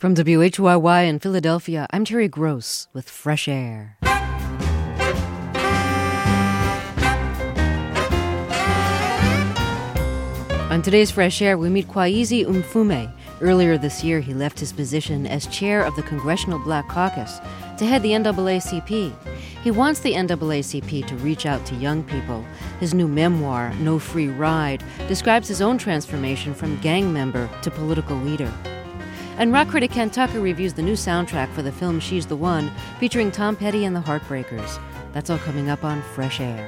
From WHYY in Philadelphia, I'm Terry Gross with Fresh Air. On today's Fresh Air, we meet Kwaizi Mfume. Earlier this year, he left his position as chair of the Congressional Black Caucus to head the NAACP. He wants the NAACP to reach out to young people. His new memoir, No Free Ride, describes his own transformation from gang member to political leader. And rock critic Ken Tucker reviews the new soundtrack for the film She's the One, featuring Tom Petty and the Heartbreakers. That's all coming up on Fresh Air.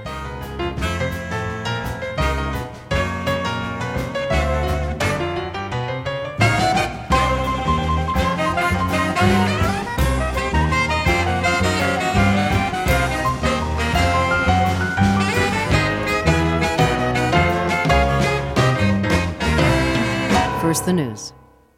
First, the news.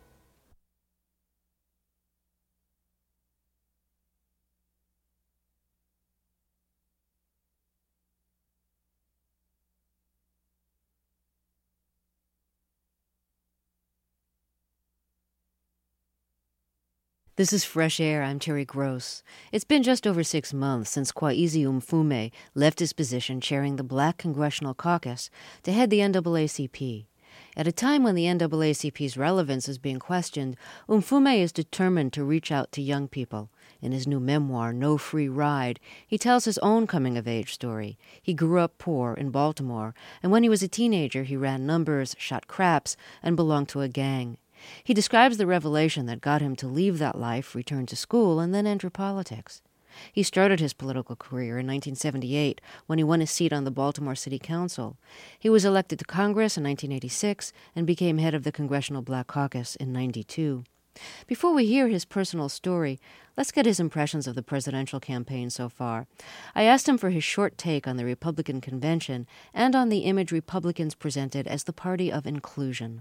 This is Fresh Air. I'm Terry Gross. It's been just over 6 months since Kwaizi Mfume left his position chairing the Black Congressional Caucus to head the NAACP. At a time when the NAACP's relevance is being questioned, Mfume is determined to reach out to young people. In his new memoir, No Free Ride, he tells his own coming-of-age story. He grew up poor in Baltimore, and when he was a teenager, he ran numbers, shot craps, and belonged to a gang. He describes the revelation that got him to leave that life, return to school, and then enter politics. He started his political career in 1978 when he won a seat on the Baltimore City Council. He was elected to Congress in 1986 and became head of the Congressional Black Caucus in 1992. Before we hear his personal story, let's get his impressions of the presidential campaign so far. I asked him for his short take on the Republican convention and on the image Republicans presented as the party of inclusion.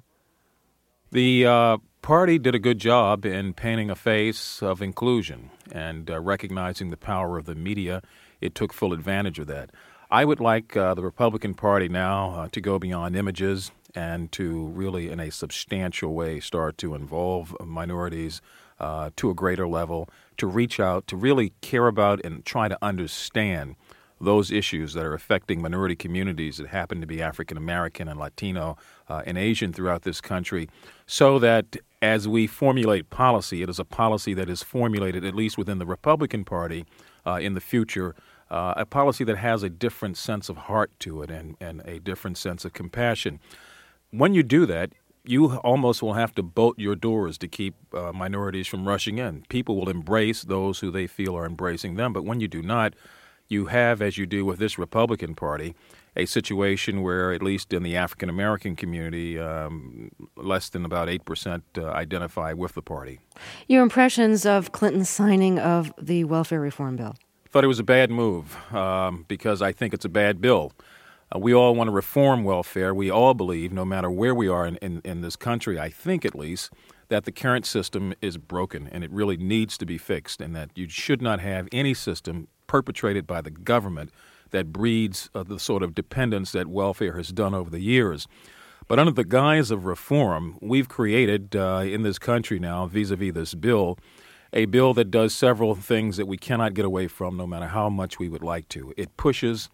The party did a good job in painting a face of inclusion and recognizing the power of the media. It took full advantage of that. I would like the Republican Party now to go beyond images and to really, in a substantial way, start to involve minorities to a greater level, to reach out, to really care about and try to understand those issues that are affecting minority communities that happen to be African American and Latino and Asian throughout this country, so that as we formulate policy, it is a policy that is formulated, at least within the Republican Party in the future, a policy that has a different sense of heart to it and a different sense of compassion. When you do that, you almost will have to bolt your doors to keep minorities from rushing in. People will embrace those who they feel are embracing them, but when you do not, you have, as you do with this Republican Party, a situation where, at least in the African-American community, less than about 8% identify with the party. Your impressions of Clinton's signing of the welfare reform bill? I thought it was a bad move because I think it's a bad bill. We all want to reform welfare. We all believe, no matter where we are in this country, I think at least, that the current system is broken and it really needs to be fixed, and that you should not have any system perpetrated by the government that breeds the sort of dependence that welfare has done over the years. But under the guise of reform, we've created in this country now, vis-a-vis this bill, a bill that does several things that we cannot get away from no matter how much we would like to. It pushes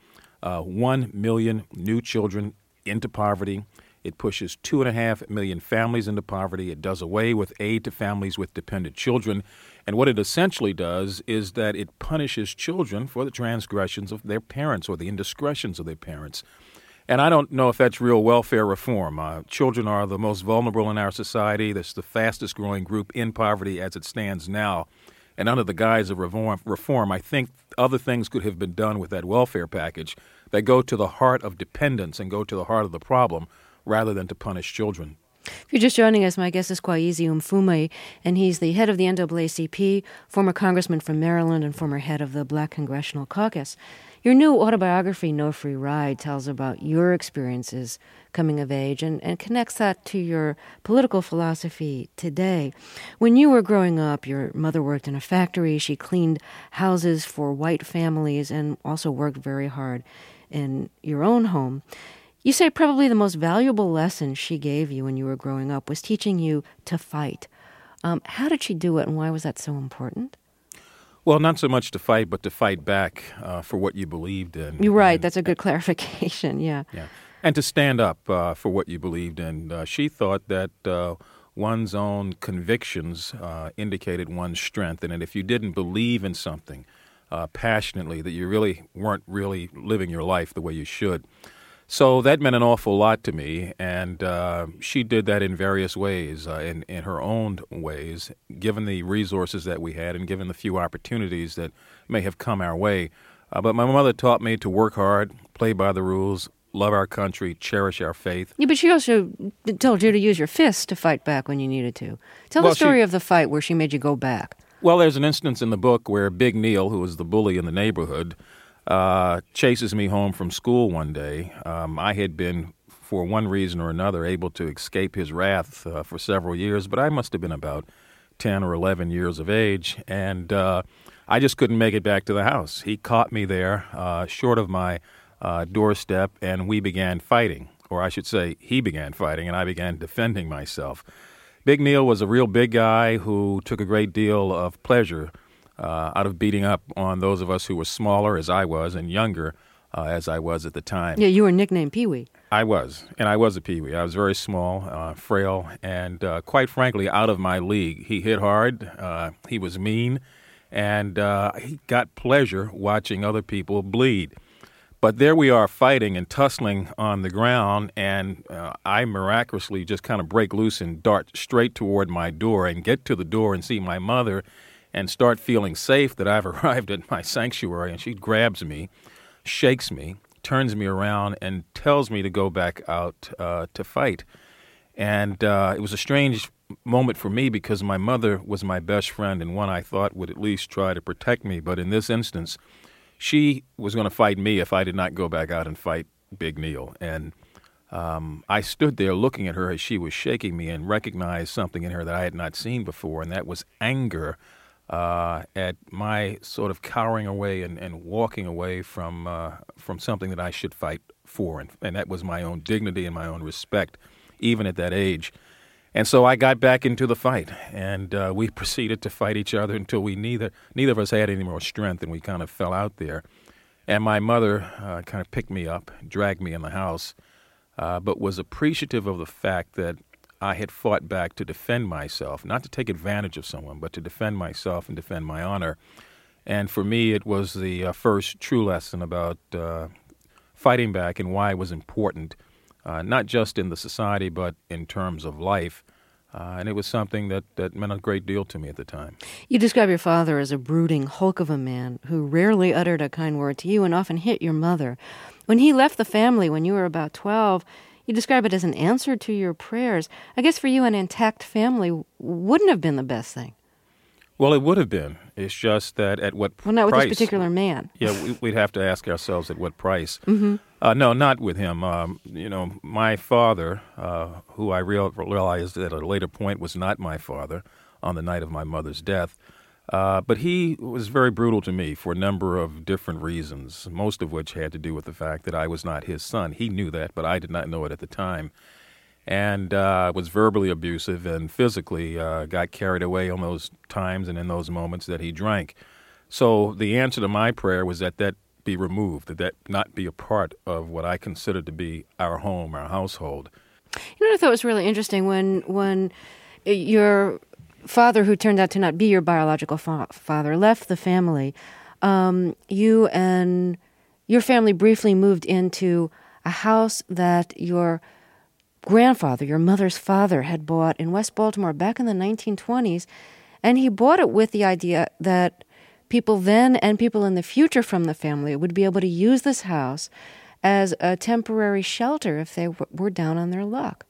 1 million new children into poverty. It pushes 2.5 million families into poverty. It does away with aid to families with dependent children. And what it essentially does is that it punishes children for the transgressions of their parents or the indiscretions of their parents. And I don't know if that's real welfare reform. Children are the most vulnerable in our society. That's the fastest growing group in poverty as it stands now. And under the guise of reform, I think other things could have been done with that welfare package that go to the heart of dependence and go to the heart of the problem, rather than to punish children. If you're just joining us, my guest is Kwaizi Mfume, and he's the head of the NAACP, former congressman from Maryland, and former head of the Black Congressional Caucus. Your new autobiography, No Free Ride, tells about your experiences coming of age and connects that to your political philosophy today. When you were growing up, your mother worked in a factory. She cleaned houses for white families and also worked very hard in your own home. You say probably the most valuable lesson she gave you when you were growing up was teaching you to fight. How did she do it, and why was that so important? Well, not so much to fight, but to fight back for what you believed in. You're right. That's a good clarification. Yeah. Yeah. And to stand up for what you believed in. She thought that one's own convictions indicated one's strength, and that if you didn't believe in something passionately, that you really weren't really living your life the way you should. So that meant an awful lot to me, and she did that in various ways, in her own ways, given the resources that we had and given the few opportunities that may have come our way. But my mother taught me to work hard, play by the rules, love our country, cherish our faith. Yeah, but she also told you to use your fists to fight back when you needed to. Tell the story of the fight where she made you go back. Well, there's an instance in the book where Big Neil, who was the bully in the neighborhood, chases me home from school one day. I had been, for one reason or another, able to escape his wrath for several years, but I must have been about 10 or 11 years of age, and I just couldn't make it back to the house. He caught me there, short of my doorstep, and we began fighting. Or I should say, he began fighting, and I began defending myself. Big Neil was a real big guy who took a great deal of pleasure out of beating up on those of us who were smaller, as I was, and younger, as I was at the time. Yeah, you were nicknamed Pee-wee. I was, and I was a Pee-wee. I was very small, frail, and quite frankly, out of my league. He hit hard, he was mean, and he got pleasure watching other people bleed. But there we are fighting and tussling on the ground, and I miraculously just kind of break loose and dart straight toward my door and get to the door and see my mother and start feeling safe that I've arrived at my sanctuary. And she grabs me, shakes me, turns me around, and tells me to go back out to fight. And it was a strange moment for me because my mother was my best friend and one I thought would at least try to protect me. But in this instance, she was going to fight me if I did not go back out and fight Big Neil. And I stood there looking at her as she was shaking me and recognized something in her that I had not seen before, and that was anger at my sort of cowering away and walking away from something that I should fight for. And that was my own dignity and my own respect, even at that age. And so I got back into the fight, and we proceeded to fight each other until we neither of us had any more strength, and we kind of fell out there. And my mother kind of picked me up, dragged me in the house, but was appreciative of the fact that I had fought back to defend myself, not to take advantage of someone, but to defend myself and defend my honor. And for me, it was the first true lesson about fighting back and why it was important, not just in the society, but in terms of life. And it was something that meant a great deal to me at the time. You describe your father as a brooding hulk of a man who rarely uttered a kind word to you and often hit your mother. When he left the family when you were about 12, you describe it as an answer to your prayers. I guess for you, an intact family wouldn't have been the best thing. Well, it would have been. It's just that at what price? Well, not with this particular man. Yeah, we'd have to ask ourselves at what price. Mm-hmm. No, not with him. My father, who I realized at a later point was not my father on the night of my mother's death, but he was very brutal to me for a number of different reasons, most of which had to do with the fact that I was not his son. He knew that, but I did not know it at the time. And was verbally abusive and physically got carried away on those times and in those moments that he drank. So the answer to my prayer was that be removed, that not be a part of what I considered to be our home, our household. You know what I thought was really interesting? When your father, who turned out to not be your biological father, left the family, you and your family briefly moved into a house that your grandfather, your mother's father, had bought in West Baltimore back in the 1920s, and he bought it with the idea that people then and people in the future from the family would be able to use this house as a temporary shelter if they were down on their luck.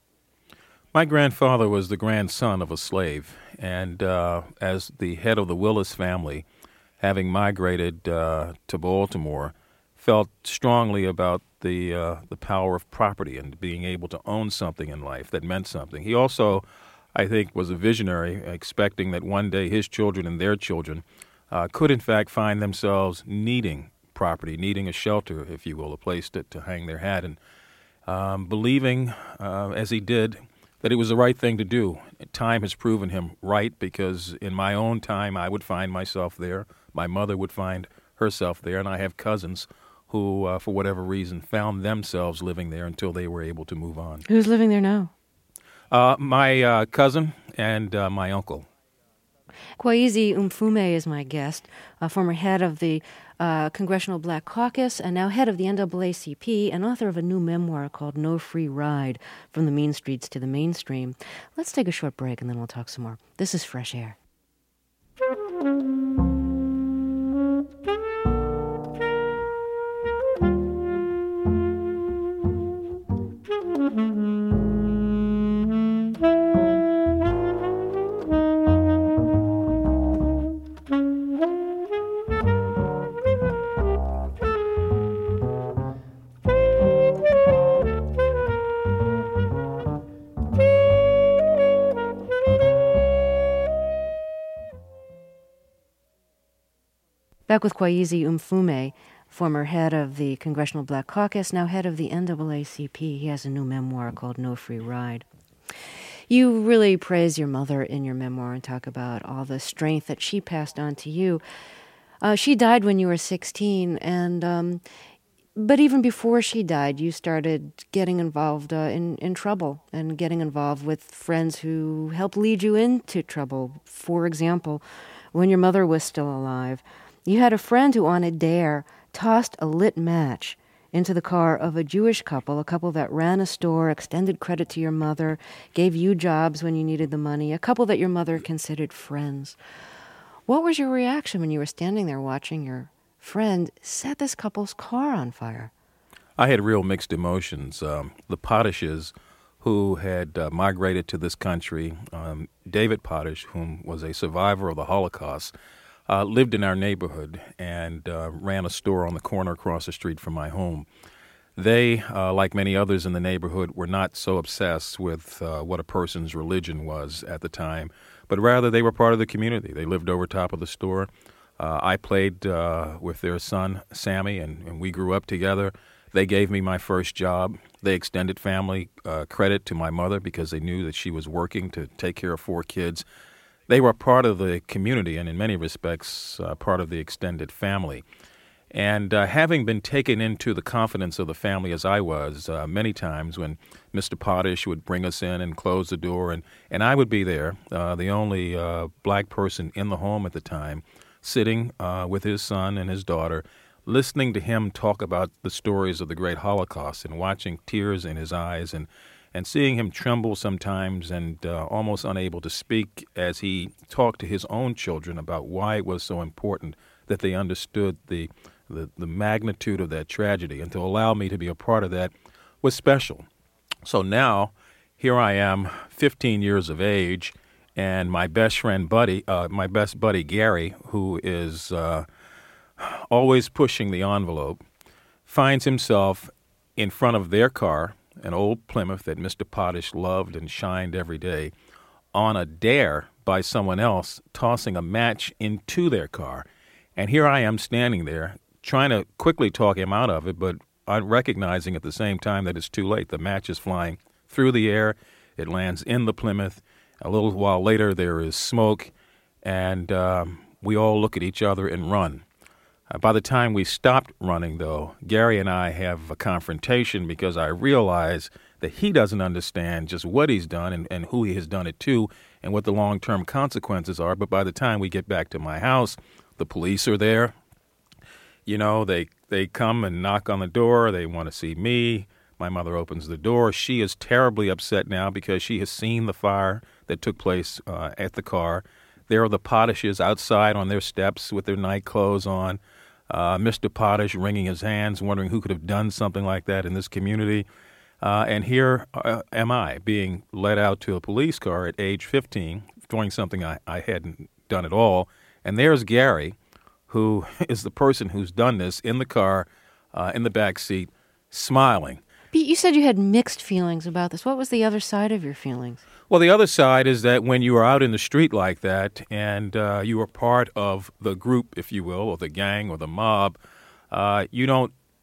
My grandfather was the grandson of a slave, and as the head of the Willis family, having migrated to Baltimore, felt strongly about the power of property and being able to own something in life that meant something. He also, I think, was a visionary, expecting that one day his children and their children could, in fact, find themselves needing property, needing a shelter, if you will, a place to hang their hat, and believing, as he did, that it was the right thing to do. Time has proven him right, because in my own time I would find myself there. My mother would find herself there, and I have cousins who, for whatever reason, found themselves living there until they were able to move on. Who's living there now? My cousin and my uncle. Kwaizi Mfume is my guest, former head of the Congressional Black Caucus and now head of the NAACP and author of a new memoir called No Free Ride, From the Mean Streets to the Mainstream. Let's take a short break and then we'll talk some more. This is Fresh Air. Back with Kwaizi Mfume, former head of the Congressional Black Caucus, now head of the NAACP. He has a new memoir called No Free Ride. You really praise your mother in your memoir and talk about all the strength that she passed on to you. She died when you were 16, but even before she died, you started getting involved in trouble and getting involved with friends who helped lead you into trouble. For example, when your mother was still alive, you had a friend who on a dare tossed a lit match into the car of a Jewish couple, a couple that ran a store, extended credit to your mother, gave you jobs when you needed the money, a couple that your mother considered friends. What was your reaction when you were standing there watching your friend set this couple's car on fire? I had real mixed emotions. The Potashes, who had migrated to this country, David Potash, whom was a survivor of the Holocaust, lived in our neighborhood and ran a store on the corner across the street from my home. They, like many others in the neighborhood, were not so obsessed with what a person's religion was at the time, but rather they were part of the community. They lived over top of the store. I played with their son, Sammy, and we grew up together. They gave me my first job. They extended family credit to my mother because they knew that she was working to take care of 4 kids. They were part of the community and in many respects part of the extended family. And having been taken into the confidence of the family as I was, many times when Mr. Potash would bring us in and close the door, and I would be there, the only black person in the home at the time, sitting with his son and his daughter, listening to him talk about the stories of the great Holocaust and watching tears in his eyes and seeing him tremble sometimes and almost unable to speak as he talked to his own children about why it was so important that they understood the magnitude of that tragedy, and to allow me to be a part of that was special. So now, here I am, 15 years of age, and my best buddy Gary, who is always pushing the envelope, finds himself in front of their car, an old Plymouth that Mr. Potash loved and shined every day, on a dare by someone else tossing a match into their car. And here I am standing there trying to quickly talk him out of it, but I'm recognizing at the same time that it's too late. The match is flying through the air. It lands in the Plymouth. A little while later, there is smoke, and we all look at each other and run. By the time we stopped running, though, Gary and I have a confrontation because I realize that he doesn't understand just what he's done and who he has done it to and what the long-term consequences are. But by the time we get back to my house, the police are there. You know, they come and knock on the door. They want to see me. My mother opens the door. She is terribly upset now because she has seen the fire that took place at the car. There are the Potashes outside on their steps with their night clothes on. Mr. Potash wringing his hands, wondering who could have done something like that in this community. And here am I, being led out to a police car at age 15, doing something I hadn't done at all. And there's Gary, who is the person who's done this, in the car, in the back seat, smiling. You said you had mixed feelings about this. What was the other side of your feelings? Well, the other side is that when you are out in the street like that and you are part of the group, if you will, or the gang or the mob, you don't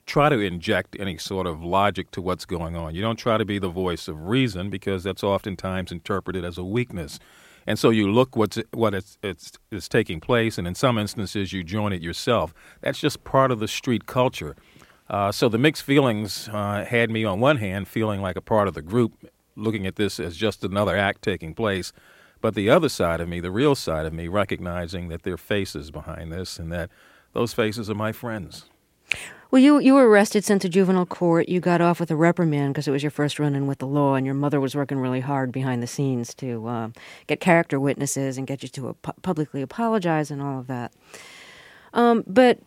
try to inject any sort of logic to what's going on. You don't try to be the voice of reason because that's oftentimes interpreted as a weakness. And so you look what is taking place, and in some instances you join it yourself. That's just part of the street culture. So the mixed feelings had me on one hand feeling like a part of the group, looking at this as just another act taking place, but the other side of me, the real side of me, recognizing that there are faces behind this and that those faces are my friends. Well, you were arrested, sent to juvenile court. You got off with a reprimand because it was your first run-in with the law, and your mother was working really hard behind the scenes to get character witnesses and get you to publicly apologize and all of that. But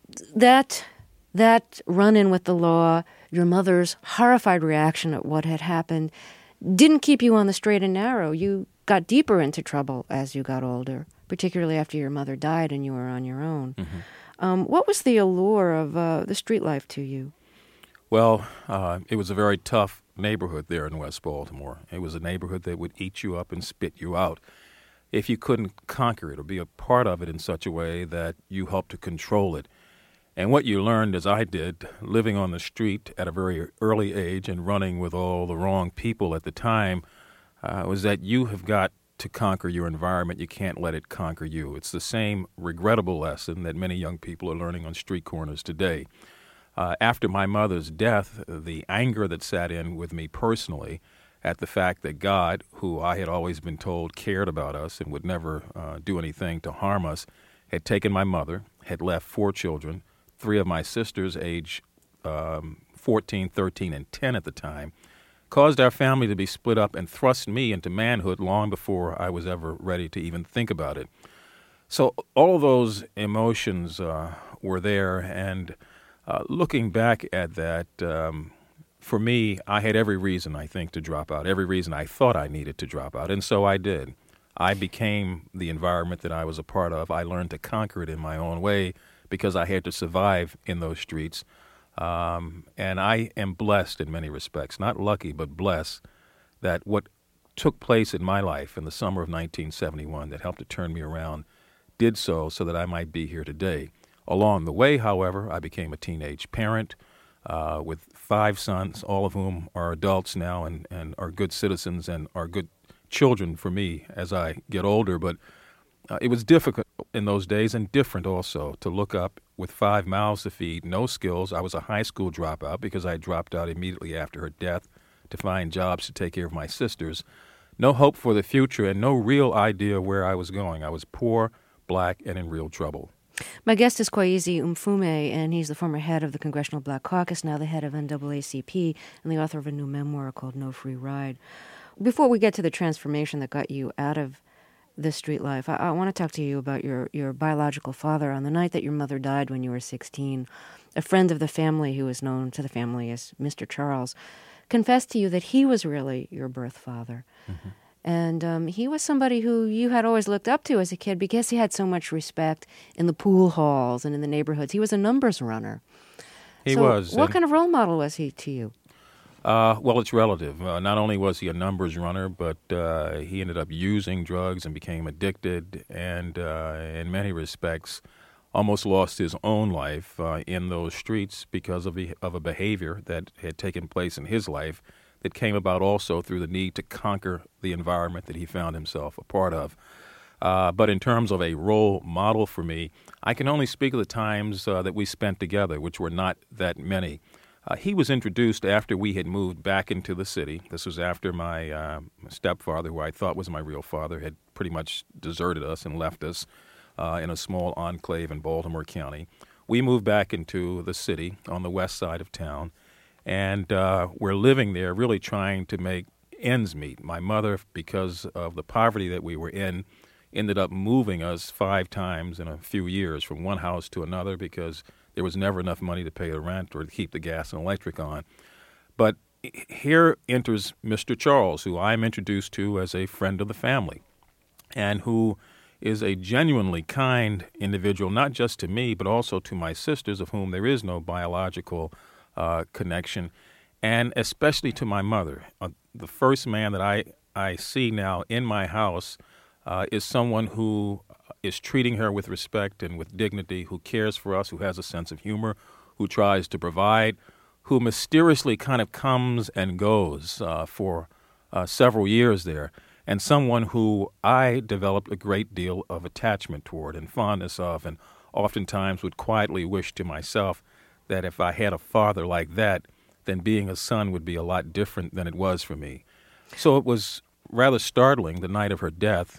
that run-in with the law, your mother's horrified reaction at what had happened, didn't keep you on the straight and narrow. You got deeper into trouble as you got older, particularly after your mother died and you were on your own. Mm-hmm. What was the allure of the street life to you? Well, it was a very tough neighborhood there in West Baltimore. It was a neighborhood that would eat you up and spit you out if you couldn't conquer it or be a part of it in such a way that you helped to control it. And what you learned, as I did, living on the street at a very early age and running with all the wrong people at the time, was that you have got to conquer your environment. You can't let it conquer you. It's the same regrettable lesson that many young people are learning on street corners today. After my mother's death, the anger that sat in with me personally at the fact that God, who I had always been told cared about us and would never do anything to harm us, had taken my mother, had left 4 children, 3 of my sisters, age 14, 13, and 10 at the time, caused our family to be split up and thrust me into manhood long before I was ever ready to even think about it. So all those emotions were there, and looking back at that, for me, I had every reason, I think, to drop out, every reason I thought I needed to drop out, and so I did. I became the environment that I was a part of. I learned to conquer it in my own way because I had to survive in those streets. And I am blessed in many respects, not lucky, but blessed that what took place in my life in the summer of 1971 that helped to turn me around did so that I might be here today. Along the way, however, I became a teenage parent with 5 sons, all of whom are adults now and are good citizens and are good children for me as I get older. But it was difficult in those days and different also to look up with 5 mouths to feed, no skills. I was a high school dropout because I dropped out immediately after her death to find jobs to take care of my sisters. No hope for the future and no real idea where I was going. I was poor, black, and in real trouble. My guest is Kwesi Mfume, and he's the former head of the Congressional Black Caucus, now the head of NAACP, and the author of a new memoir called No Free Ride. Before we get to the transformation that got you out of the street life, I want to talk to you about your biological father. On the night that your mother died when you were 16, a friend of the family who was known to the family as Mr. Charles confessed to you that he was really your birth father. Mm-hmm. And he was somebody who you had always looked up to as a kid because he had so much respect in the pool halls and in the neighborhoods. He was a numbers runner. He was. What kind of role model was he to you? Well, it's relative. Not only was he a numbers runner, but he ended up using drugs and became addicted and, in many respects, almost lost his own life in those streets because of a behavior that had taken place in his life that came about also through the need to conquer the environment that he found himself a part of. But in terms of a role model for me, I can only speak of the times that we spent together, which were not that many. He was introduced after we had moved back into the city. This was after my stepfather, who I thought was my real father, had pretty much deserted us and left us in a small enclave in Baltimore County. We moved back into the city on the west side of town, and we're living there really trying to make ends meet. My mother, because of the poverty that we were in, ended up moving us 5 times in a few years from one house to another because there was never enough money to pay the rent or to keep the gas and electric on. But here enters Mr. Charles, who I'm introduced to as a friend of the family, and who is a genuinely kind individual, not just to me, but also to my sisters, of whom there is no biological connection, and especially to my mother. The first man that I see now in my house is someone who is treating her with respect and with dignity, who cares for us, who has a sense of humor, who tries to provide, who mysteriously kind of comes and goes for several years there, and someone who I developed a great deal of attachment toward and fondness of, and oftentimes would quietly wish to myself that if I had a father like that, then being a son would be a lot different than it was for me. So it was rather startling the night of her death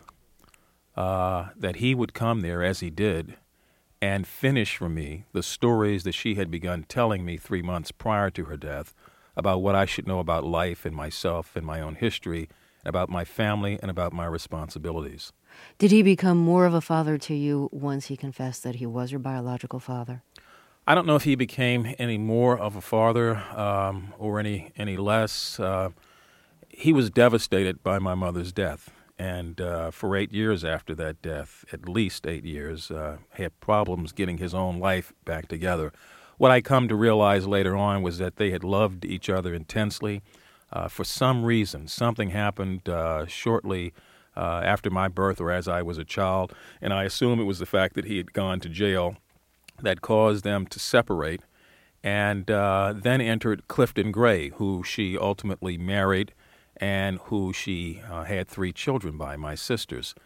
that he would come there as he did and finish for me the stories that she had begun telling me 3 months prior to her death about what I should know about life and myself and my own history, about my family and about my responsibilities. Did he become more of a father to you once he confessed that he was your biological father? I don't know if he became any more of a father or any less. He was devastated by my mother's death, and for 8 years after that death, at least 8 years, had problems getting his own life back together. What I come to realize later on was that they had loved each other intensely. For some reason, something happened shortly after my birth or as I was a child, and I assume it was the fact that he had gone to jail that caused them to separate, and then entered Clifton Gray, who she ultimately married and who she had 3 children by, my sisters.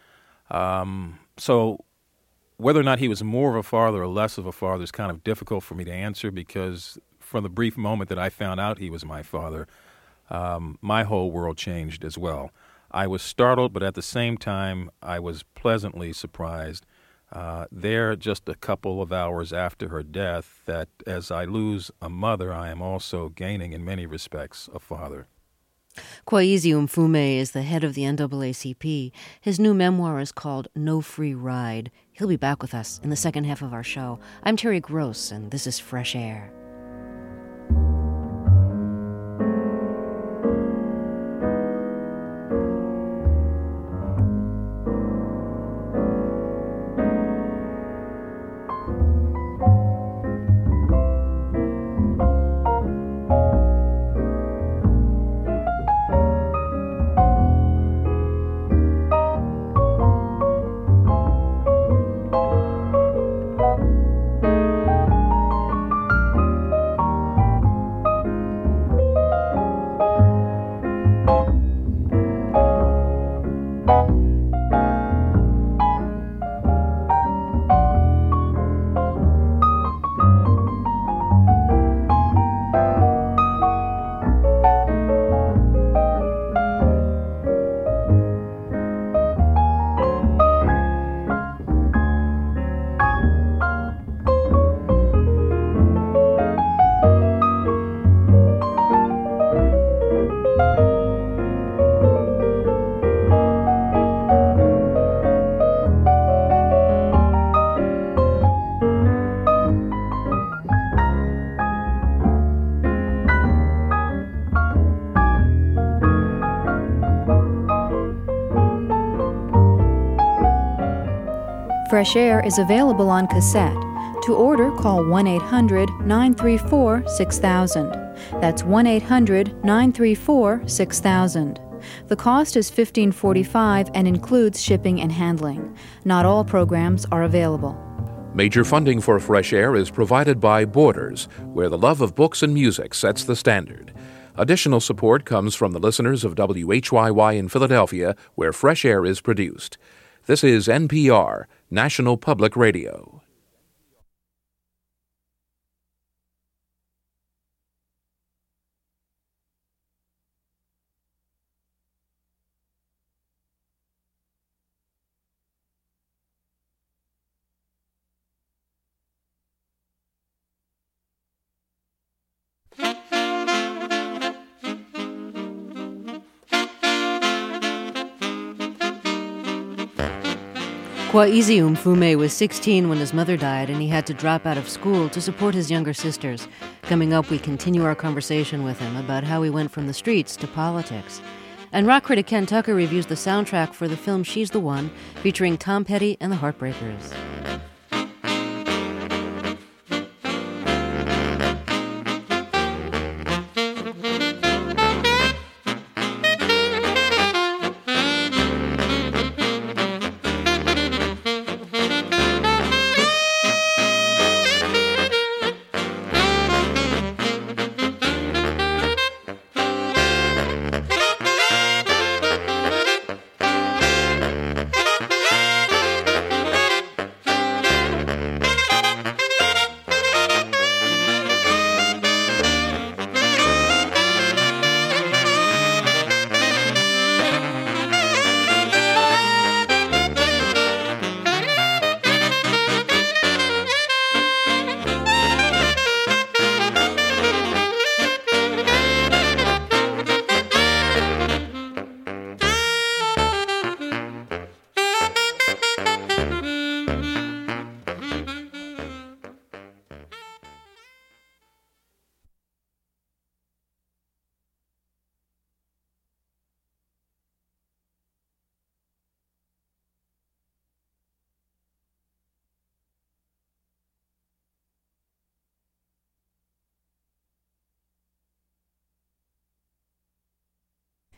So whether or not he was more of a father or less of a father is kind of difficult for me to answer, because from the brief moment that I found out he was my father, my whole world changed as well. I was startled, but at the same time, I was pleasantly surprised there just a couple of hours after her death that as I lose a mother, I am also gaining in many respects a father. Kwaizi Mfume is the head of the NAACP. His new memoir is called No Free Ride. He'll be back with us in the second half of our show. I'm Terry Gross, and this is Fresh Air. Fresh Air is available on cassette. To order, call 1-800-934-6000. That's 1-800-934-6000. The cost is $15.45 and includes shipping and handling. Not all programs are available. Major funding for Fresh Air is provided by Borders, where the love of books and music sets the standard. Additional support comes from the listeners of WHYY in Philadelphia, where Fresh Air is produced. This is NPR, National Public Radio. Kwaizi Mfume was 16 when his mother died, and he had to drop out of school to support his younger sisters. Coming up, we continue our conversation with him about how he went from the streets to politics. And rock critic Ken Tucker reviews the soundtrack for the film She's the One, featuring Tom Petty and the Heartbreakers.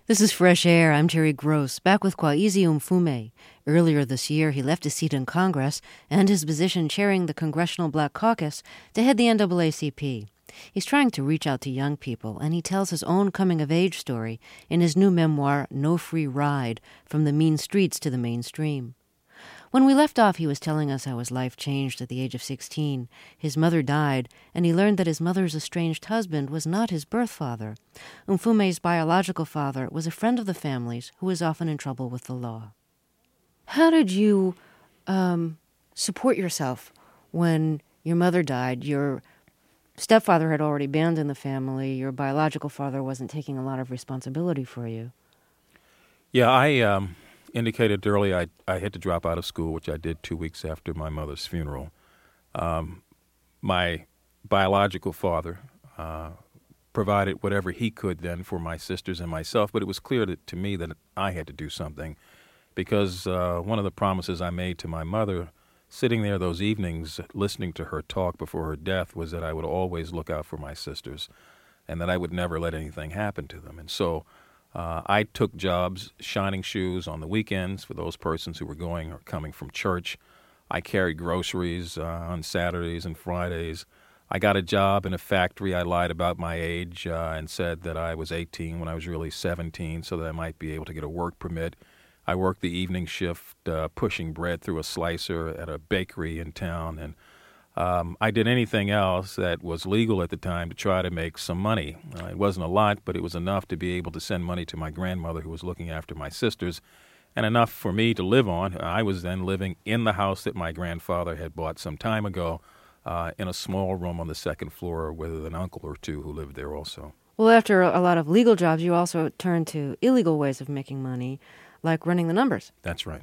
This is Fresh Air. I'm Terry Gross, back with Kwaizi Mfume. Earlier this year, he left his seat in Congress and his position chairing the Congressional Black Caucus to head the NAACP. He's trying to reach out to young people, and he tells his own coming-of-age story in his new memoir, No Free Ride, From the Mean Streets to the Mainstream. When we left off, he was telling us how his life changed at the age of 16. His mother died, and he learned that his mother's estranged husband was not his birth father. Mfume's biological father was a friend of the family's who was often in trouble with the law. How did you support yourself when your mother died? Your stepfather had already abandoned the family. Your biological father wasn't taking a lot of responsibility for you. Yeah, I indicated early I had to drop out of school, which I did 2 weeks after my mother's funeral. My biological father provided whatever he could then for my sisters and myself, but it was clear to me that I had to do something because one of the promises I made to my mother sitting there those evenings listening to her talk before her death was that I would always look out for my sisters and that I would never let anything happen to them. And so I took jobs, shining shoes on the weekends for those persons who were going or coming from church. I carried groceries on Saturdays and Fridays. I got a job in a factory. I lied about my age and said that I was 18 when I was really 17 so that I might be able to get a work permit. I worked the evening shift pushing bread through a slicer at a bakery in town, and I did anything else that was legal at the time to try to make some money. It wasn't a lot, but it was enough to be able to send money to my grandmother who was looking after my sisters, and enough for me to live on. I was then living in the house that my grandfather had bought some time ago in a small room on the second floor with an uncle or two who lived there also. Well, after a lot of legal jobs, you also turned to illegal ways of making money, like running the numbers. That's right.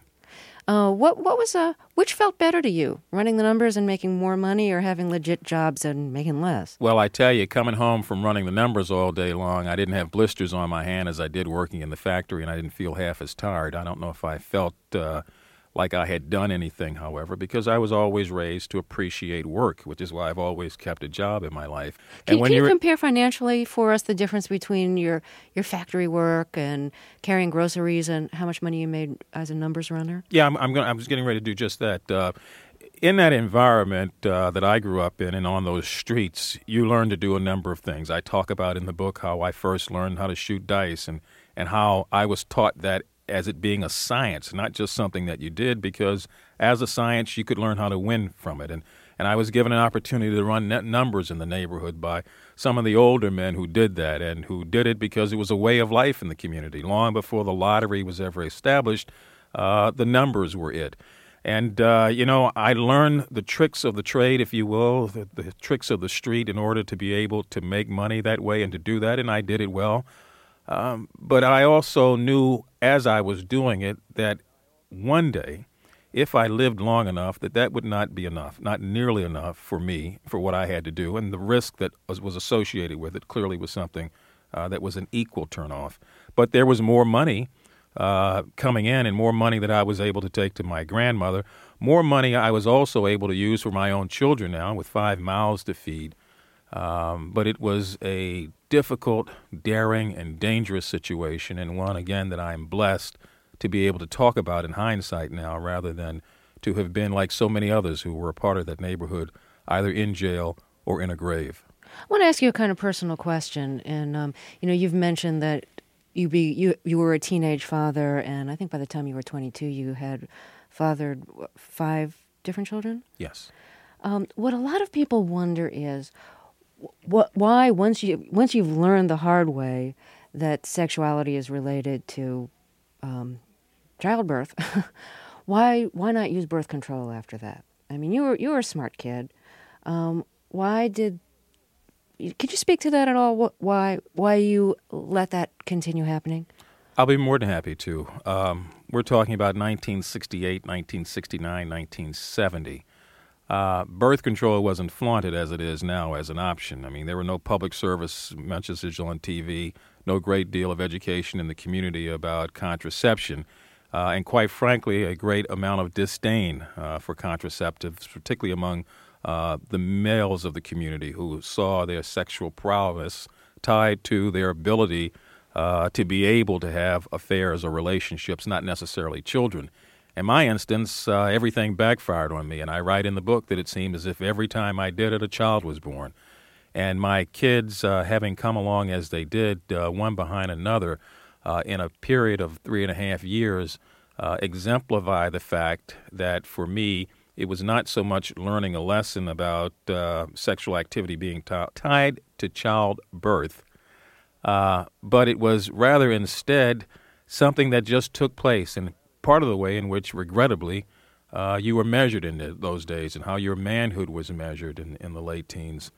Which felt better to you, running the numbers and making more money, or having legit jobs and making less? Well, I tell you, coming home from running the numbers all day long, I didn't have blisters on my hand as I did working in the factory, and I didn't feel half as tired. I don't know if I felt like I had done anything, however, because I was always raised to appreciate work, which is why I've always kept a job in my life. Can you compare financially for us the difference between your factory work and carrying groceries and how much money you made as a numbers runner? Yeah, I was getting ready to do just that. In that environment that I grew up in and on those streets, you learn to do a number of things. I talk about in the book how I first learned how to shoot dice and how I was taught that as it being a science, not just something that you did, because as a science, you could learn how to win from it. And I was given an opportunity to run net numbers in the neighborhood by some of the older men who did that and who did it because it was a way of life in the community. Long before the lottery was ever established, the numbers were it. And, I learned the tricks of the trade, if you will, the tricks of the street in order to be able to make money that way and to do that, and I did it well. But I also knew as I was doing it that one day, if I lived long enough, that would not be enough, not nearly enough for me, for what I had to do. And the risk that was associated with it clearly was something that was an equal turnoff. But there was more money coming in and more money that I was able to take to my grandmother, more money I was also able to use for my own children now with 5 mouths to feed. But it was a difficult, daring, and dangerous situation, and one, again, that I'm blessed to be able to talk about in hindsight now rather than to have been like so many others who were a part of that neighborhood, either in jail or in a grave. I want to ask you a kind of personal question, and you've mentioned that you were a teenage father, and I think by the time you were 22, you had fathered 5 different children? Yes. What a lot of people wonder is why once you've learned the hard way that sexuality is related to childbirth, why not use birth control after that? I mean, you were a smart kid. Could you speak to that at all? Why you let that continue happening? I'll be more than happy to. We're talking about 1968, 1969, 1970. Birth control wasn't flaunted as it is now as an option. I mean, there were no public service messages on TV, no great deal of education in the community about contraception, and quite frankly, a great amount of disdain for contraceptives, particularly among the males of the community who saw their sexual prowess tied to their ability to be able to have affairs or relationships, not necessarily children. In my instance, everything backfired on me, and I write in the book that it seemed as if every time I did it, a child was born. And my kids, having come along as they did, one behind another, in a period of 3.5 years, exemplify the fact that for me, it was not so much learning a lesson about sexual activity being tied to childbirth, but it was rather instead something that just took place, and part of the way in which, regrettably, you were measured in those days and how your manhood was measured in the late teens.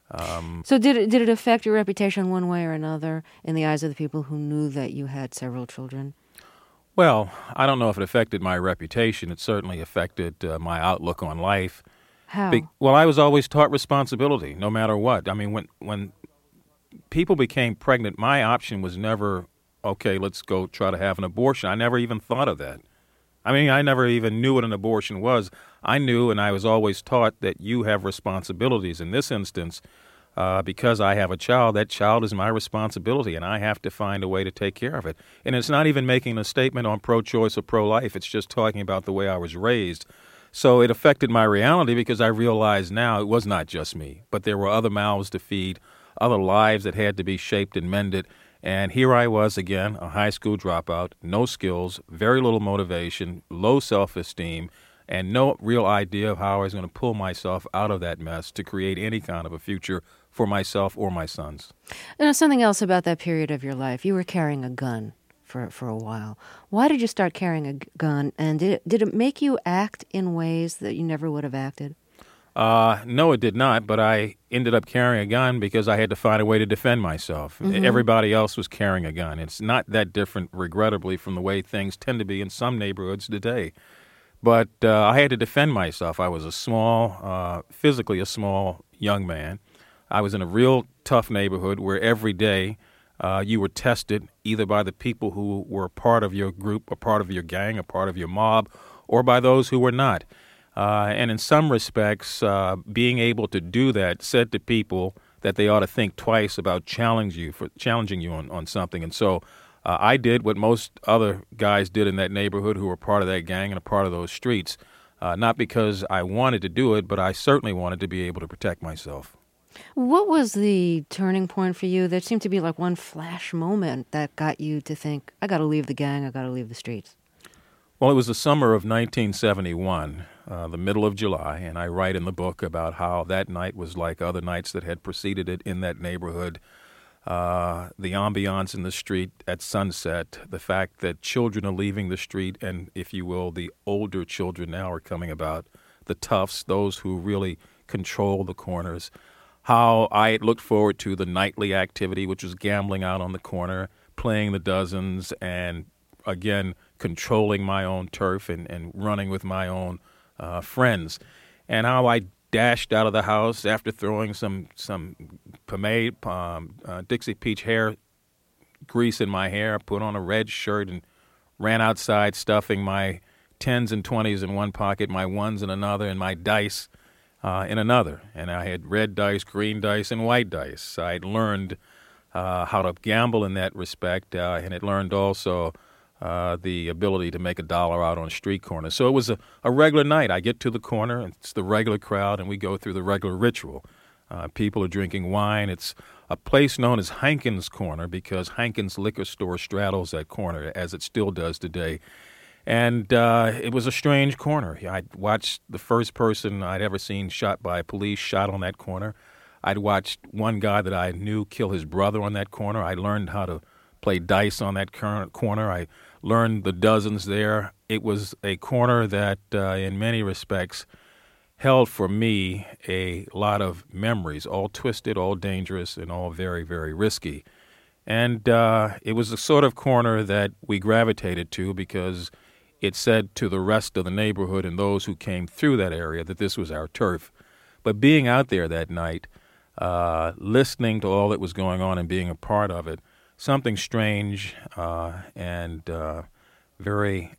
So did it affect your reputation one way or another in the eyes of the people who knew that you had several children? Well, I don't know if it affected my reputation. It certainly affected my outlook on life. How? Well, I was always taught responsibility, no matter what. I mean, when people became pregnant, my option was never, okay, let's go try to have an abortion. I never even thought of that. I mean, I never even knew what an abortion was. I knew, and I was always taught, that you have responsibilities. In this instance, because I have a child, that child is my responsibility, and I have to find a way to take care of it. And it's not even making a statement on pro-choice or pro-life. It's just talking about the way I was raised. So it affected my reality because I realize now it was not just me, but there were other mouths to feed, other lives that had to be shaped and mended. And here I was again, a high school dropout, no skills, very little motivation, low self-esteem, and no real idea of how I was going to pull myself out of that mess to create any kind of a future for myself or my sons. Now, something else about that period of your life. You were carrying a gun for a while. Why did you start carrying a gun, and did it make you act in ways that you never would have acted? No, it did not, but I ended up carrying a gun because I had to find a way to defend myself. Mm-hmm. Everybody else was carrying a gun. It's not that different, regrettably, from the way things tend to be in some neighborhoods today. But I had to defend myself. I was physically a small young man. I was in a real tough neighborhood where every day you were tested either by the people who were part of your group, a part of your gang, a part of your mob, or by those who were not. And in some respects, being able to do that said to people that they ought to think twice about challenging you on something. And so I did what most other guys did in that neighborhood who were part of that gang and a part of those streets, not because I wanted to do it, but I certainly wanted to be able to protect myself. What was the turning point for you? There seemed to be like one flash moment that got you to think, I got to leave the gang, I got to leave the streets. Well, it was the summer of 1971, the middle of July, and I write in the book about how that night was like other nights that had preceded it in that neighborhood. The ambiance in the street at sunset, the fact that children are leaving the street, and, if you will, the older children now are coming about, the toughs, those who really control the corners, how I had looked forward to the nightly activity, which was gambling out on the corner, playing the dozens, and, again, controlling my own turf and running with my own friends, and how I dashed out of the house after throwing some pomade, Dixie Peach hair grease in my hair, put on a red shirt, and ran outside stuffing my 10s and 20s in one pocket, my ones in another, and my dice in another. And I had red dice, green dice, and white dice. I'd learned how to gamble in that respect, and had learned also the ability to make $1 out on street corners. So it was a regular night. I get to the corner, and it's the regular crowd, and we go through the regular ritual. People are drinking wine. It's a place known as Hankins Corner because Hankins Liquor Store straddles that corner, as it still does today. And it was a strange corner. I watched the first person I'd ever seen shot by police shot on that corner. I'd watched one guy that I knew kill his brother on that corner. I learned how to play dice on that corner. I learned the dozens there. It was a corner that, in many respects, held for me a lot of memories, all twisted, all dangerous, and all very, very risky. And it was the sort of corner that we gravitated to because it said to the rest of the neighborhood and those who came through that area that this was our turf. But being out there that night, listening to all that was going on and being a part of it, something strange and very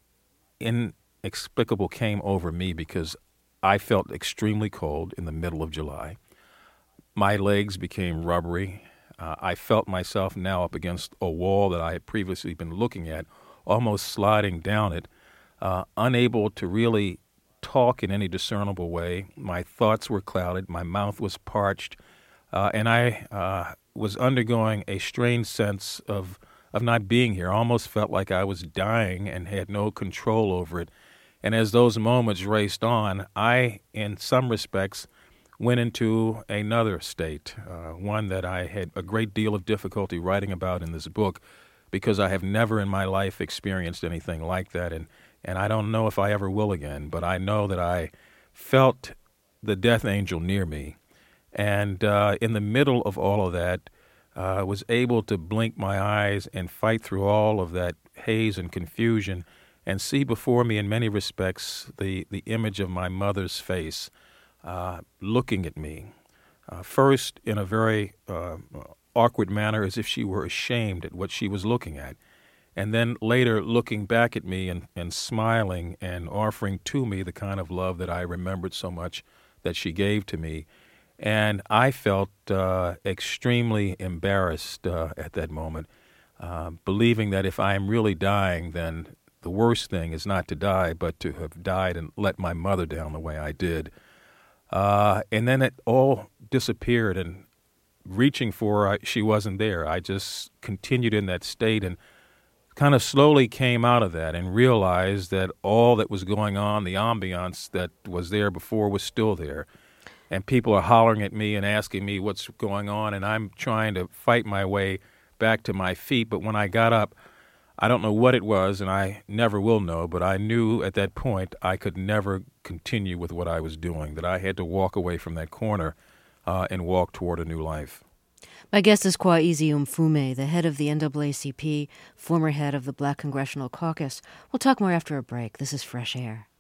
inexplicable came over me because I felt extremely cold in the middle of July. My legs became rubbery. I felt myself now up against a wall that I had previously been looking at, almost sliding down it, unable to really talk in any discernible way. My thoughts were clouded. My mouth was parched. And I was undergoing a strange sense of not being here. I almost felt like I was dying and had no control over it. And as those moments raced on, I, in some respects, went into another state, one that I had a great deal of difficulty writing about in this book because I have never in my life experienced anything like that. And I don't know if I ever will again, but I know that I felt the death angel near me. And in the middle of all of that, was able to blink my eyes and fight through all of that haze and confusion and see before me in many respects the image of my mother's face looking at me, first in a very awkward manner as if she were ashamed at what she was looking at, and then later looking back at me and smiling and offering to me the kind of love that I remembered so much that she gave to me. And I felt extremely embarrassed at that moment, believing that if I am really dying, then the worst thing is not to die, but to have died and let my mother down the way I did. And then it all disappeared, and reaching for her, she wasn't there. I just continued in that state and kind of slowly came out of that and realized that all that was going on, the ambiance that was there before was still there. And people are hollering at me and asking me what's going on, and I'm trying to fight my way back to my feet. But when I got up, I don't know what it was, and I never will know, but I knew at that point I could never continue with what I was doing, that I had to walk away from that corner and walk toward a new life. My guest is Kwaizi Mfume, the head of the NAACP, former head of the Black Congressional Caucus. We'll talk more after a break. This is Fresh Air.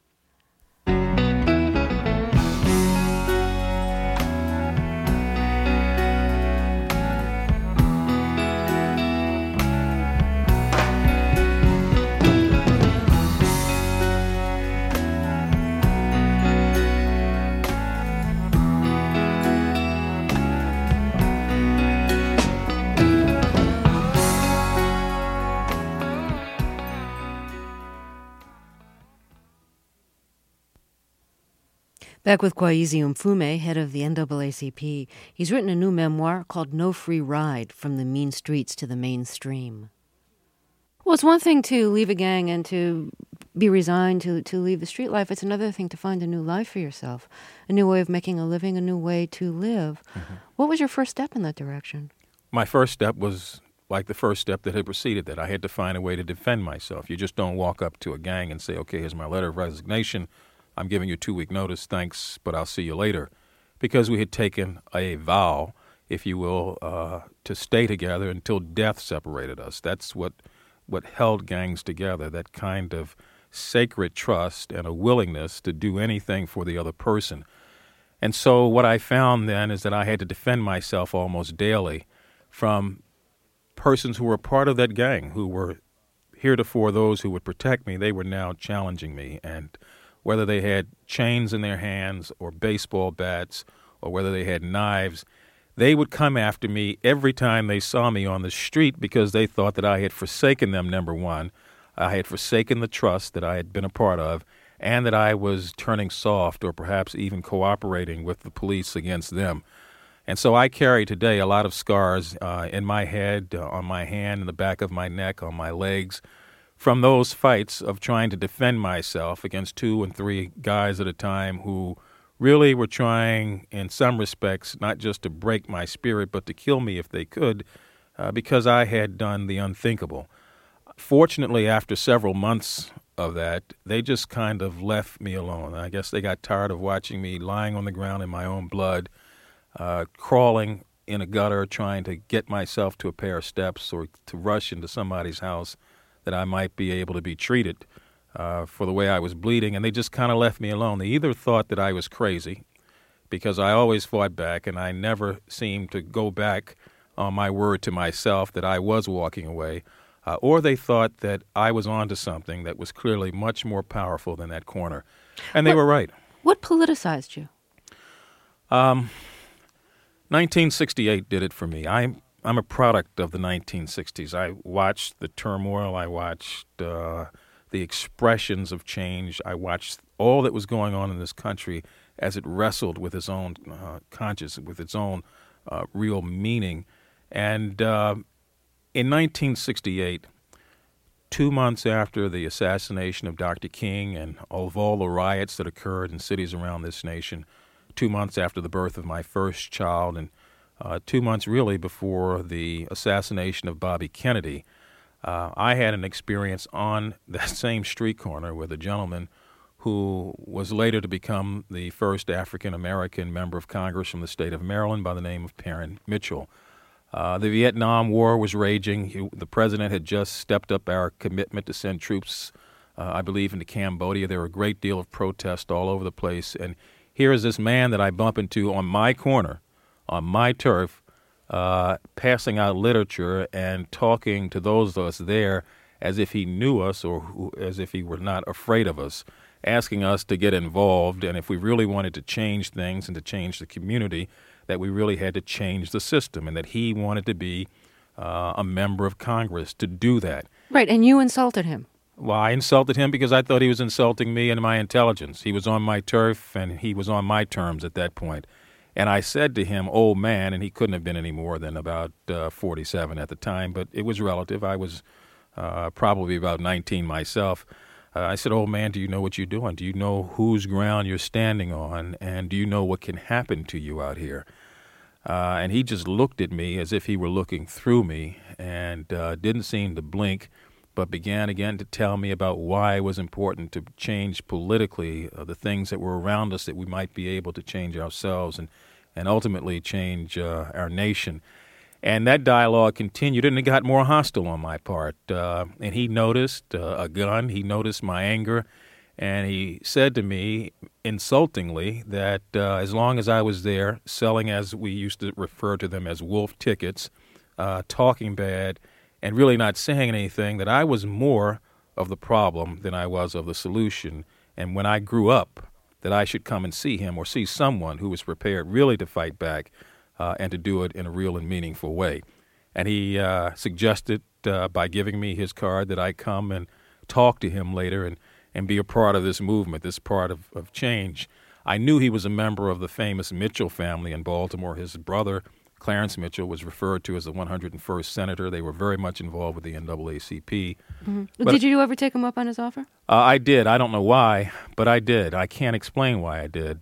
Back with Kwaizi Mfume, head of the NAACP. He's written a new memoir called No Free Ride, From the Mean Streets to the Mainstream. Well, it's one thing to leave a gang and to be resigned to leave the street life. It's another thing to find a new life for yourself, a new way of making a living, a new way to live. Mm-hmm. What was your first step in that direction? My first step was like the first step that had preceded that. I had to find a way to defend myself. You just don't walk up to a gang and say, okay, here's my letter of resignation. I'm giving you a 2-week notice, thanks, but I'll see you later. Because we had taken a vow, if you will, to stay together until death separated us. That's what held gangs together, that kind of sacred trust and a willingness to do anything for the other person. And so what I found then is that I had to defend myself almost daily from persons who were part of that gang, who were heretofore those who would protect me. They were now challenging me, and whether they had chains in their hands or baseball bats or whether they had knives, they would come after me every time they saw me on the street because they thought that I had forsaken them, number one. I had forsaken the trust that I had been a part of, and that I was turning soft or perhaps even cooperating with the police against them. And so I carry today a lot of scars in my head, on my hand, in the back of my neck, on my legs, from those fights of trying to defend myself against 2 and 3 guys at a time who really were trying, in some respects, not just to break my spirit, but to kill me if they could, because I had done the unthinkable. Fortunately, after several months of that, they just kind of left me alone. I guess they got tired of watching me lying on the ground in my own blood, crawling in a gutter, trying to get myself to a pair of steps or to rush into somebody's house that I might be able to be treated for the way I was bleeding, and they just kind of left me alone. They either thought that I was crazy, because I always fought back, and I never seemed to go back on my word to myself that I was walking away, or they thought that I was onto something that was clearly much more powerful than that corner. And they were right. What politicized you? 1968 did it for me. I'm I'm a product of the 1960s. I watched the turmoil. I watched the expressions of change. I watched all that was going on in this country as it wrestled with its own conscience, with its own real meaning. And in 1968, 2 months after the assassination of Dr. King and of all the riots that occurred in cities around this nation, 2 months after the birth of my first child, and 2 months really before the assassination of Bobby Kennedy, I had an experience on that same street corner with a gentleman who was later to become the first African-American member of Congress from the state of Maryland by the name of Parren Mitchell. The Vietnam War was raging. The president had just stepped up our commitment to send troops, I believe, into Cambodia. There were a great deal of protest all over the place. And here is this man that I bump into on my corner, on my turf, passing out literature and talking to those of us there as if he knew us or as if he were not afraid of us, asking us to get involved, and if we really wanted to change things and to change the community, that we really had to change the system, and that he wanted to be a member of Congress to do that. Right, and you insulted him. Well, I insulted him because I thought he was insulting me and my intelligence. He was on my turf, and he was on my terms at that point. And I said to him, old man, and he couldn't have been any more than about 47 at the time, but it was relative. I was probably about 19 myself. I said, old man, do you know what you're doing? Do you know whose ground you're standing on? And do you know what can happen to you out here? And he just looked at me as if he were looking through me and didn't seem to blink, but began again to tell me about why it was important to change politically the things that were around us, that we might be able to change ourselves and ultimately change our nation. And that dialogue continued, and it got more hostile on my part. And he noticed a gun. He noticed my anger. And he said to me, insultingly, that as long as I was there selling, as we used to refer to them as wolf tickets, talking bad, and really not saying anything, that I was more of the problem than I was of the solution. And when I grew up, that I should come and see him or see someone who was prepared really to fight back and to do it in a real and meaningful way. And he suggested by giving me his card that I come and talk to him later and be a part of this movement, this part of change. I knew he was a member of the famous Mitchell family in Baltimore. His brother, Clarence Mitchell, was referred to as the 101st Senator. They were very much involved with the NAACP. Mm-hmm. Did you ever take him up on his offer? I did. I don't know why, but I did. I can't explain why I did.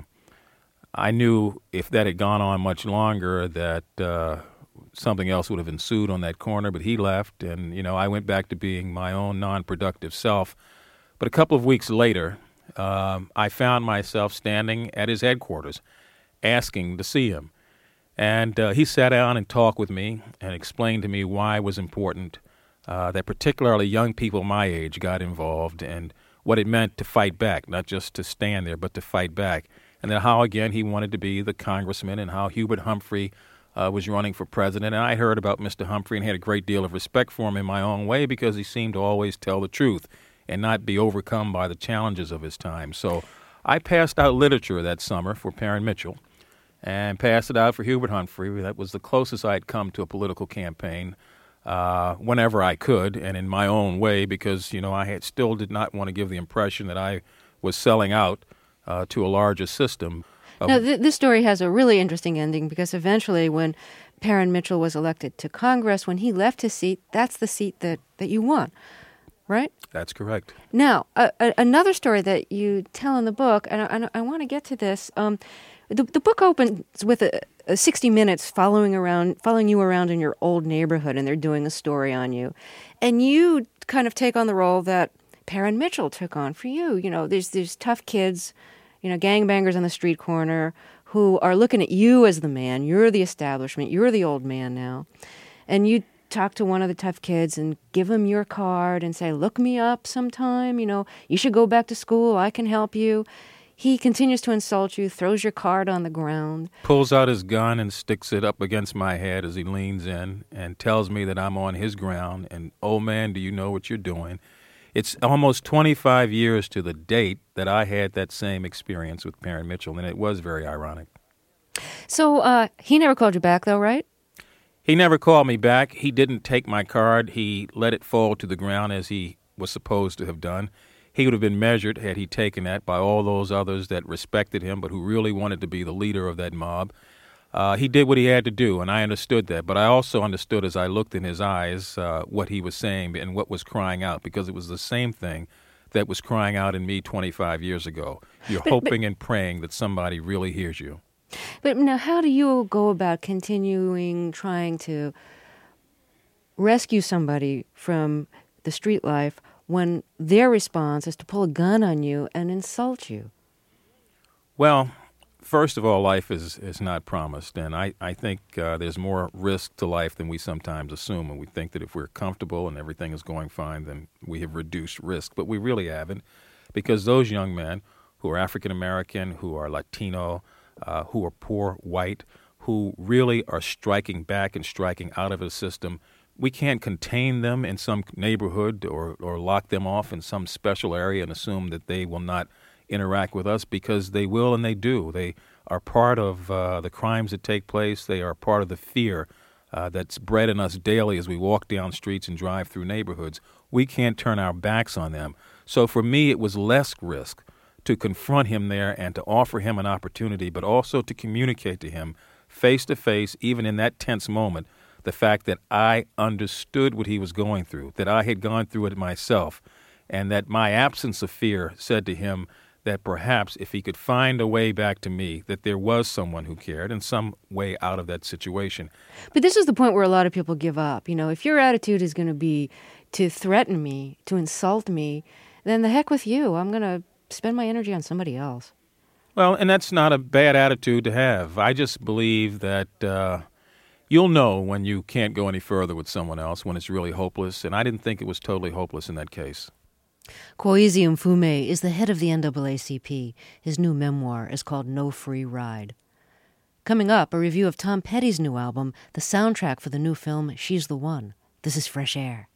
I knew if that had gone on much longer that something else would have ensued on that corner, but he left, and, I went back to being my own non-productive self. But a couple of weeks later, I found myself standing at his headquarters asking to see him. And he sat down and talked with me and explained to me why it was important that particularly young people my age got involved and what it meant to fight back, not just to stand there, but to fight back. And then how, again, he wanted to be the congressman and how Hubert Humphrey was running for president. And I heard about Mr. Humphrey and had a great deal of respect for him in my own way because he seemed to always tell the truth and not be overcome by the challenges of his time. So I passed out literature that summer for Parren Mitchell and passed it out for Hubert Humphrey. That was the closest I had come to a political campaign whenever I could and in my own way because, I still did not want to give the impression that I was selling out to a larger system. Now, this story has a really interesting ending because eventually when Parren Mitchell was elected to Congress, when he left his seat, that's the seat that you won, right? That's correct. Now, another story that you tell in the book, and I want to get to this, the book opens with a 60 Minutes following you around in your old neighborhood, and they're doing a story on you. And you kind of take on the role that Parren Mitchell took on for you. There's tough kids, gangbangers on the street corner who are looking at you as the man. You're the establishment. You're the old man now. And you talk to one of the tough kids and give him your card and say, look me up sometime. You should go back to school. I can help you. He continues to insult you, throws your card on the ground. Pulls out his gun and sticks it up against my head as he leans in and tells me that I'm on his ground. And, old man, do you know what you're doing? It's almost 25 years to the date that I had that same experience with Parren Mitchell, and it was very ironic. So he never called you back, though, right? He never called me back. He didn't take my card. He let it fall to the ground as he was supposed to have done. He would have been measured had he taken that by all those others that respected him but who really wanted to be the leader of that mob. He did what he had to do, and I understood that. But I also understood as I looked in his eyes what he was saying and what was crying out, because it was the same thing that was crying out in me 25 years ago. You're hoping and praying that somebody really hears you. But now, how do you go about continuing trying to rescue somebody from the street life when their response is to pull a gun on you and insult you? Well, first of all, life is not promised, and I think there's more risk to life than we sometimes assume, and we think that if we're comfortable and everything is going fine, then we have reduced risk, but we really haven't, because those young men who are African American, who are Latino, who are poor white, who really are striking back and striking out of the system, we can't contain them in some neighborhood or lock them off in some special area and assume that they will not interact with us, because they will and they do. They are part of the crimes that take place. They are part of the fear that's bred in us daily as we walk down streets and drive through neighborhoods. We can't turn our backs on them. So for me, it was less risk to confront him there and to offer him an opportunity, but also to communicate to him face to face, even in that tense moment, the fact that I understood what he was going through, that I had gone through it myself, and that my absence of fear said to him that perhaps if he could find a way back to me, that there was someone who cared and some way out of that situation. But this is the point where a lot of people give up. You know, if your attitude is going to be to threaten me, to insult me, then the heck with you. I'm going to spend my energy on somebody else. Well, and that's not a bad attitude to have. I just believe that you'll know when you can't go any further with someone else, when it's really hopeless, and I didn't think it was totally hopeless in that case. Kweisi Mfume is the head of the NAACP. His new memoir is called No Free Ride. Coming up, a review of Tom Petty's new album, the soundtrack for the new film She's the One. This is Fresh Air.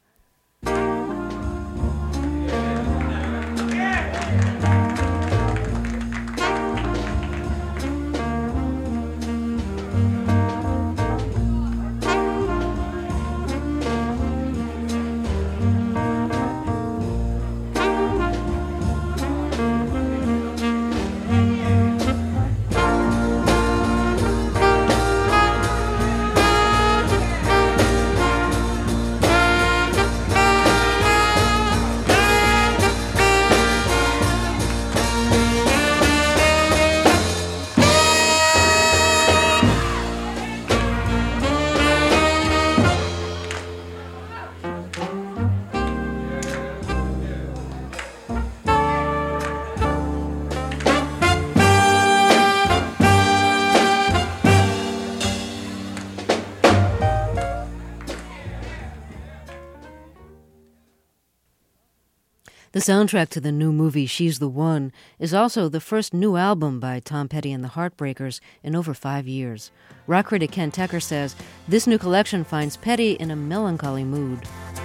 The soundtrack to the new movie She's the One is also the first new album by Tom Petty and the Heartbreakers in over 5 years. Rock critic Ken Tucker says this new collection finds Petty in a melancholy mood.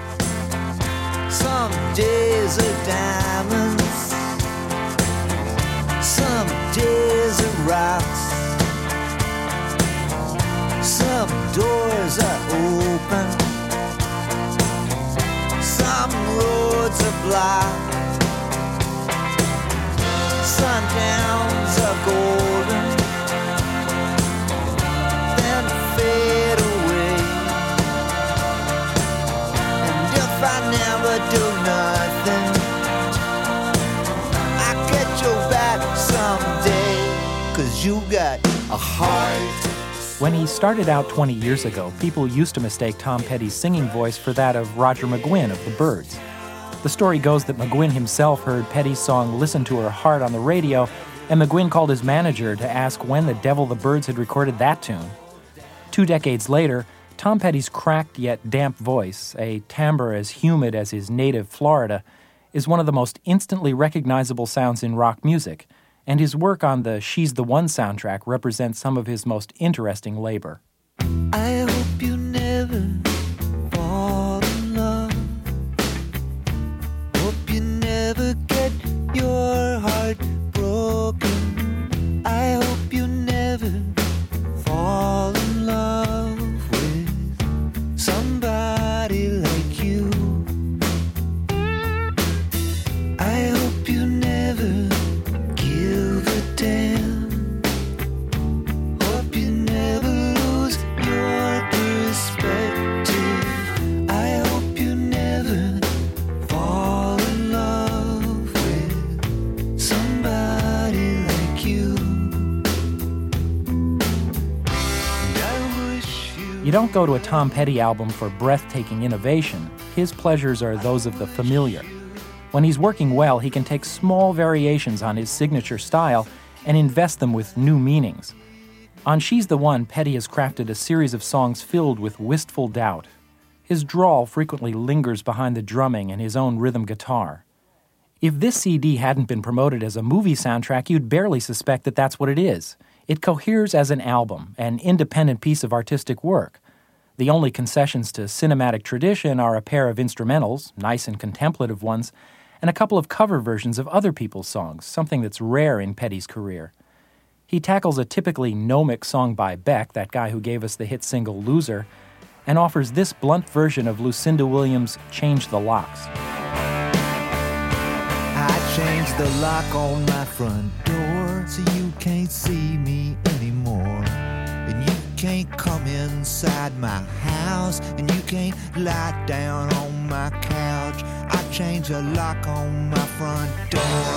Some days are diamonds, some days are rocks, some doors are open, some roads are blocked, sundowns are golden, then fade away. And if I never do nothing, I get you back someday, 'cause you got a heart. When he started out 20 years ago, people used to mistake Tom Petty's singing voice for that of Roger McGuinn of the Byrds. The story goes that McGuinn himself heard Petty's song Listen to Her Heart on the radio, and McGuinn called his manager to ask when the devil the Byrds had recorded that tune. 2 decades later, Tom Petty's cracked yet damp voice, a timbre as humid as his native Florida, is one of the most instantly recognizable sounds in rock music, and his work on the She's the One soundtrack represents some of his most interesting labor. I hope you never fall in love. Hope you never get your heart broken. I hope you never fall in love with You don't go to a Tom Petty album for breathtaking innovation. His pleasures are those of the familiar. When he's working well, he can take small variations on his signature style and invest them with new meanings. On She's the One, Petty has crafted a series of songs filled with wistful doubt. His drawl frequently lingers behind the drumming and his own rhythm guitar. If this CD hadn't been promoted as a movie soundtrack, you'd barely suspect that that's what it is. It coheres as an album, an independent piece of artistic work. The only concessions to cinematic tradition are a pair of instrumentals, nice and contemplative ones, and a couple of cover versions of other people's songs, something that's rare in Petty's career. He tackles a typically gnomic song by Beck, that guy who gave us the hit single Loser, and offers this blunt version of Lucinda Williams' Change the Locks. I changed the lock on my front door so you can't see me anymore. And you can't come inside my house, and you can't lie down on my couch. I changed the lock on my front door.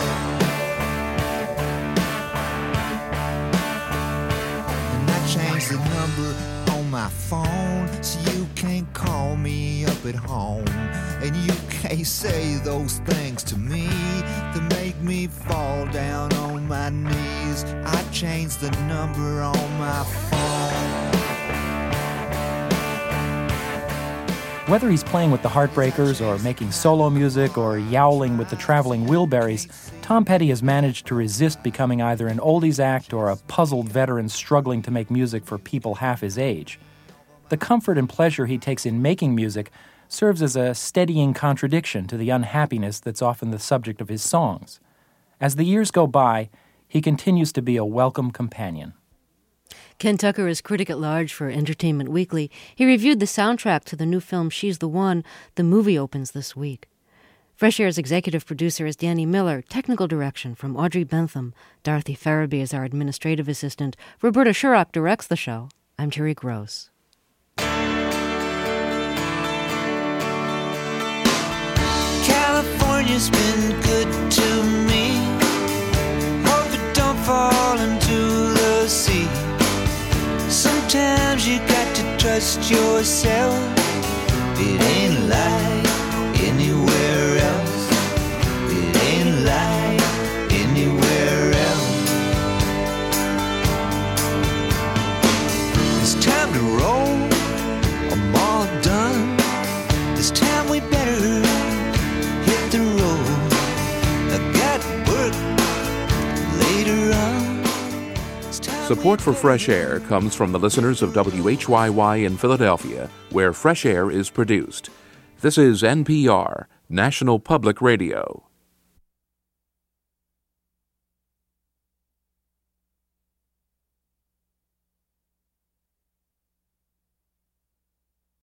And I changed the number on my phone so you can't call me up at home. And you can't say those things to me that make me fall down on my knees. I changed the number on my phone. Whether he's playing with the Heartbreakers or making solo music or yowling with the Traveling Wilburys, Tom Petty has managed to resist becoming either an oldies act or a puzzled veteran struggling to make music for people half his age. The comfort and pleasure he takes in making music serves as a steadying contradiction to the unhappiness that's often the subject of his songs. As the years go by, he continues to be a welcome companion. Ken Tucker is critic at large for Entertainment Weekly. He reviewed the soundtrack to the new film She's the One. The movie opens this week. Fresh Air's executive producer is Danny Miller. Technical direction from Audrey Bentham. Dorothy Farabee is our administrative assistant. Roberta Shurrock directs the show. I'm Terry Gross. California's been good to me. Hope it don't fall into the sea. Sometimes you got to trust yourself. It ain't like anywhere else. It ain't like anywhere else. It's time to roll. I'm all done. This time we better hit the road. I got work later on. Support for Fresh Air comes from the listeners of WHYY in Philadelphia, where Fresh Air is produced. This is NPR, National Public Radio.